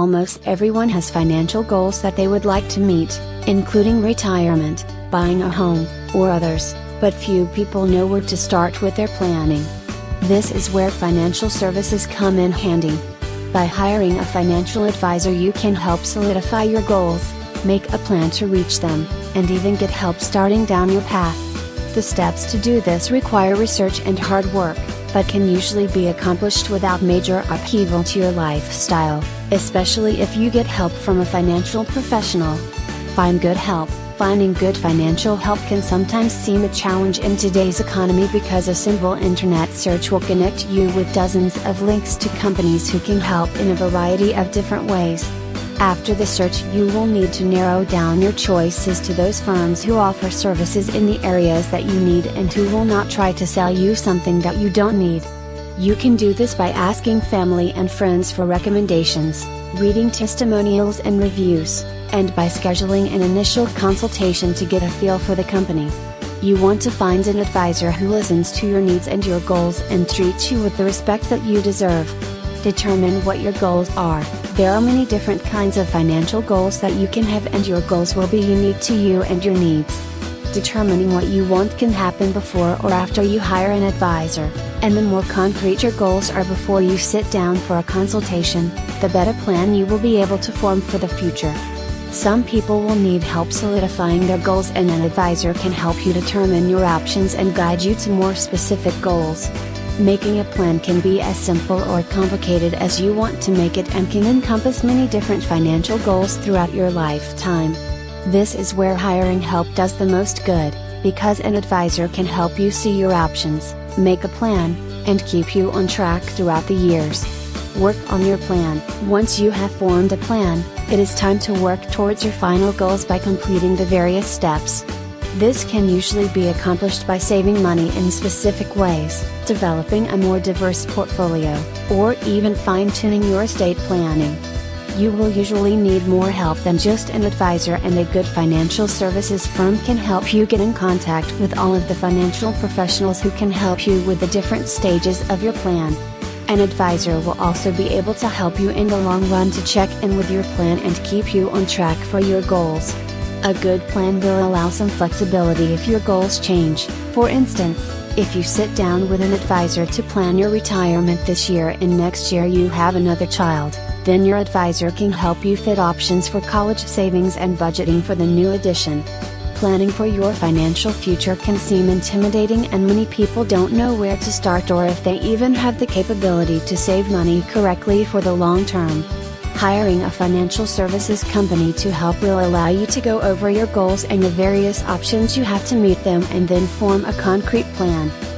Almost everyone has financial goals that they would like to meet, including retirement, buying a home, or others, but few people know where to start with their planning. This is where financial services come in handy. By hiring a financial advisor, you can help solidify your goals, make a plan to reach them, and even get help starting down your path. The steps to do this require research and hard work, but can usually be accomplished without major upheaval to your lifestyle, especially if you get help from a financial professional. Find good help. Finding good financial help can sometimes seem a challenge in today's economy because a simple internet search will connect you with dozens of links to companies who can help in a variety of different ways. After the search, you will need to narrow down your choices to those firms who offer services in the areas that you need and who will not try to sell you something that you don't need. You can do this by asking family and friends for recommendations, reading testimonials and reviews, and by scheduling an initial consultation to get a feel for the company. You want to find an advisor who listens to your needs and your goals and treats you with the respect that you deserve. Determine what your goals are. There are many different kinds of financial goals that you can have, and your goals will be unique to you and your needs. Determining what you want can happen before or after you hire an advisor, and the more concrete your goals are before you sit down for a consultation, the better plan you will be able to form for the future. Some people will need help solidifying their goals, and an advisor can help you determine your options and guide you to more specific goals. Making a plan can be as simple or complicated as you want to make it and can encompass many different financial goals throughout your lifetime. This is where hiring help does the most good, because an advisor can help you see your options, make a plan, and keep you on track throughout the years. Work on your plan. Once you have formed a plan, it is time to work towards your final goals by completing the various steps. This can usually be accomplished by saving money in specific ways, developing a more diverse portfolio, or even fine-tuning your estate planning. You will usually need more help than just an advisor, and a good financial services firm can help you get in contact with all of the financial professionals who can help you with the different stages of your plan. An advisor will also be able to help you in the long run to check in with your plan and keep you on track for your goals. A good plan will allow some flexibility if your goals change. For instance, if you sit down with an advisor to plan your retirement this year and next year you have another child, then your advisor can help you fit options for college savings and budgeting for the new addition. Planning for your financial future can seem intimidating, and many people don't know where to start or if they even have the capability to save money correctly for the long term. Hiring a financial services company to help will allow you to go over your goals and the various options you have to meet them, and then form a concrete plan.